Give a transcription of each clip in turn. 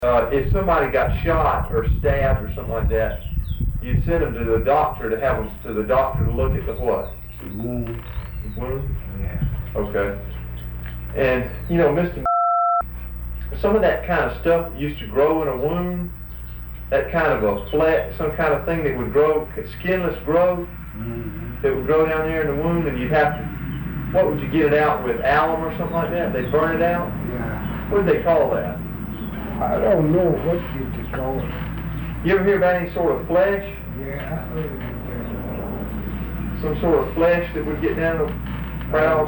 if somebody got shot or stabbed or something like that, you'd send them to the doctor to have them to the doctor to look at the what? Wound. Wound? Yeah. Okay. And, Mr. Some of that kind of stuff that used to grow in a wound, that kind of a flat, some kind of thing that would grow, skinless growth, that would grow down there in the wound, and you'd have to, what would you get it out with, alum or something like that? They'd burn it out? Yeah. What did they call that? I don't know what did they call it. You ever hear about any sort of flesh? Yeah, I heard it. Some sort of flesh that would get down the proud?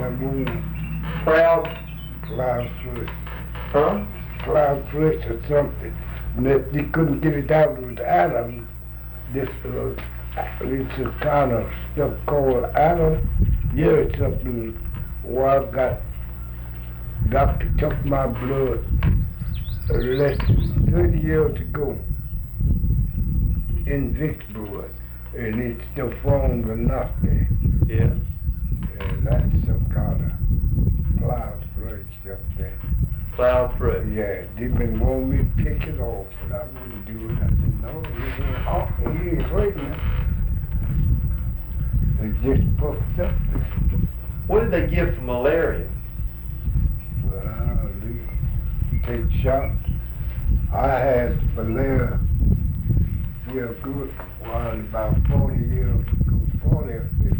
Cloud flesh. Huh? Cloud flesh or something. And if they couldn't get it out with alum, this it's a kind of stuff called alum. Yeah, it's something where I got, doctor took my blood less than 30 years ago in Vicksburg, and it still forms enough there. Yeah. And that's some kind of cloud flesh up there. Cloud fresh. Yeah, they've been wanting me to pick it off, but I wouldn't do it. I said, no, he ain't hurting. It just puffed up there. What did they give for malaria? Well, they take shots. I had malaria real good while about 40 years ago, 40 or 50.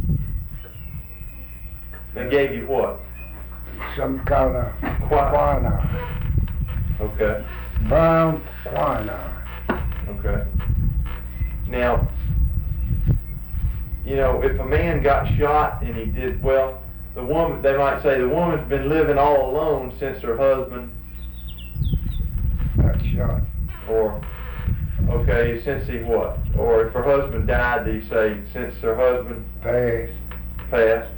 They gave you what? Some kind of quinine. Okay. Brown quinine. Okay. Now, if a man got shot and he did well, the woman, they might say the woman's been living all alone since her husband Got shot. or okay, since he what? Or if her husband died, they say since her husband passed.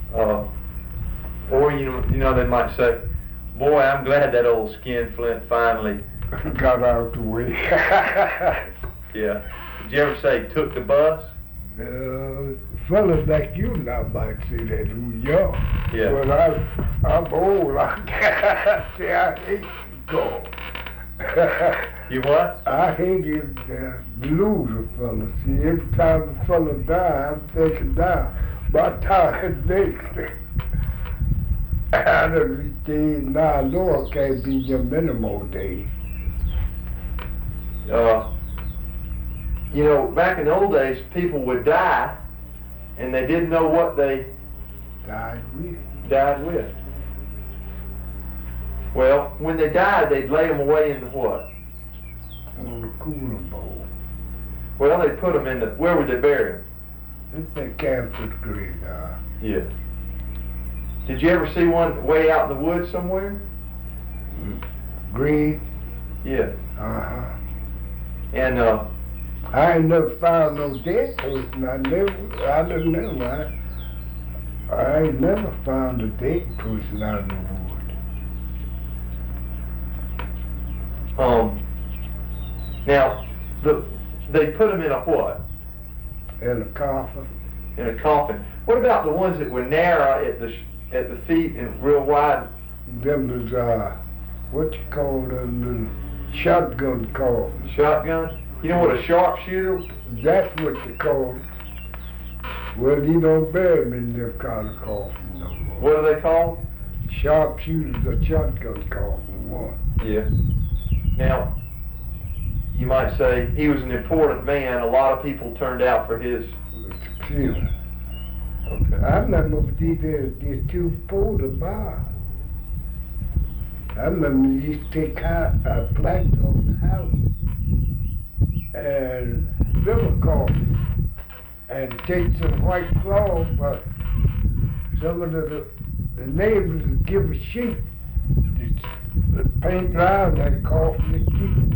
Or they might say, boy, I'm glad that old skinflint finally Got out the way. yeah. Did you ever say took the bus? Fellas like you now might say that who young. Yeah. But I'm old. I say I hate to go. You what? I hated blues with fellas. See, every time a fella die, I'm thinking now, my time next. I done reached the age now, I know I can't be there many more days. Back in the old days, people would die, and they didn't know what they Died with. Well, when they died, they'd lay them away in the what? On the cooler bowl. Well, they'd put them in the, where would they bury them? It's that campus graveyard. Yeah. Did you ever see one way out in the woods somewhere? Grave? Yeah. Uh-huh. And, I ain't never found no dead person. I don't know. I ain't never found a dead person out in the woods. Now, they put them in a what? In a coffin. In a coffin. What about the ones that were narrow at the feet and real wide? Them was, what you call them, shotgun coffin. Shotgun? You know what a sharpshooter? That's what they call it. Well, you don't bury them in them kind of coffin no more. What are they called? Sharpshooters or shotgun coffin, one. Yeah. Now, you might say he was an important man. A lot of people turned out for his funeral. Okay. I remember these two pulled the bar. I remember they used to take plaques on the house and fill a coffin and take some white cloth, but some of the neighbors would give a sheet to paint around that coffin and keep